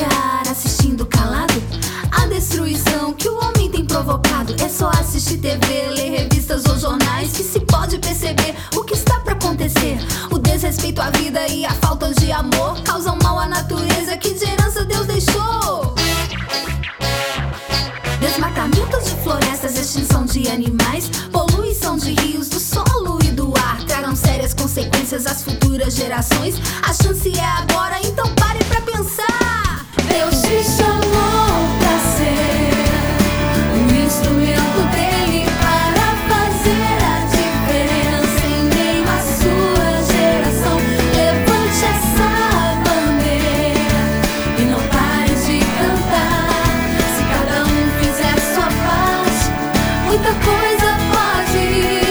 ficar assistindo calado a destruição que o homem tem provocado. É só assistir TV, ler revistas ou jornais que se pode perceber o que está pra acontecer. O desrespeito à vida e a falta de amor causam mal à natureza que de herança Deus deixou. Desmatamento de florestas, extinção de animais, poluição de rios, do solo e do ar trarão sérias consequências às futuras gerações. A chance é agora, então pare pra pensar. Deus te chamou pra ser um instrumento dele para fazer a diferença em meio à sua geração. Levante essa bandeira e não pare de cantar. Se cada um fizer sua parte, muita coisa pode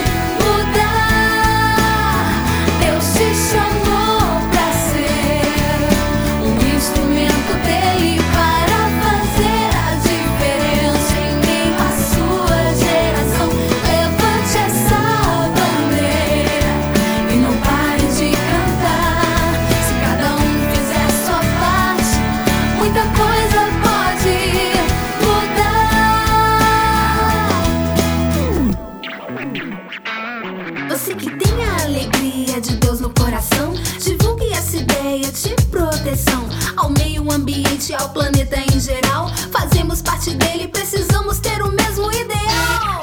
mudar. Deus te chamou pra ser um instrumento dele para fazer a diferença em meio à sua geração. Levante essa bandeira e não pare de cantar. Se cada um fizer sua parte, muita coisa pode mudar. Você que tem a alegria de Deus no coração, divulgue essa ideia de proteção ao meio ambiente, ao planeta em geral. Fazemos parte dele, precisamos ter o mesmo ideal.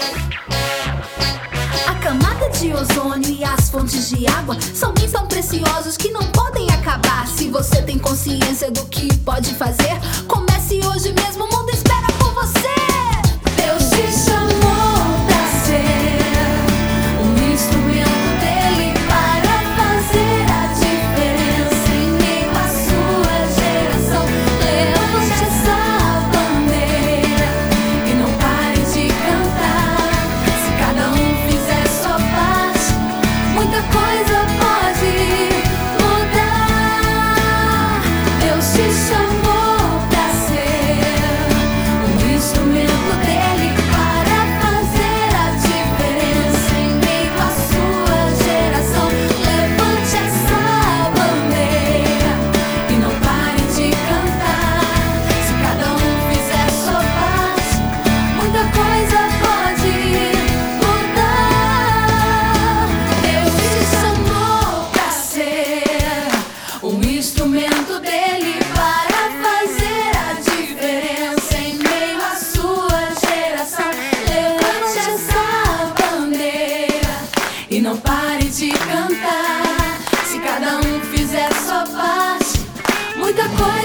A camada de ozônio e as fontes de água são bens tão preciosos que não podem acabar. Se você tem consciência do que pode fazer, comece hoje mesmo, o mundo espera por você. Deus te chamou pra ser um instrumento dele para fazer a diferença em meio à sua geração. Levante essa bandeira e não pare de cantar. Se cada um fizer sua parte, muita coisa pode mudar. Deus te chamou pra ser um instrumento dele para fazer a diferença em meio à sua geração. Levante essa bandeira e não pare de cantar. Se cada um fizer sua parte, muita coisa pode mudar. Deus te chamou pra ser um instrumento dele para fazer a diferença em meio à sua geração. Levante essa bandeira e não pare de cantar. Se cada um fizer sua parte, muita coisa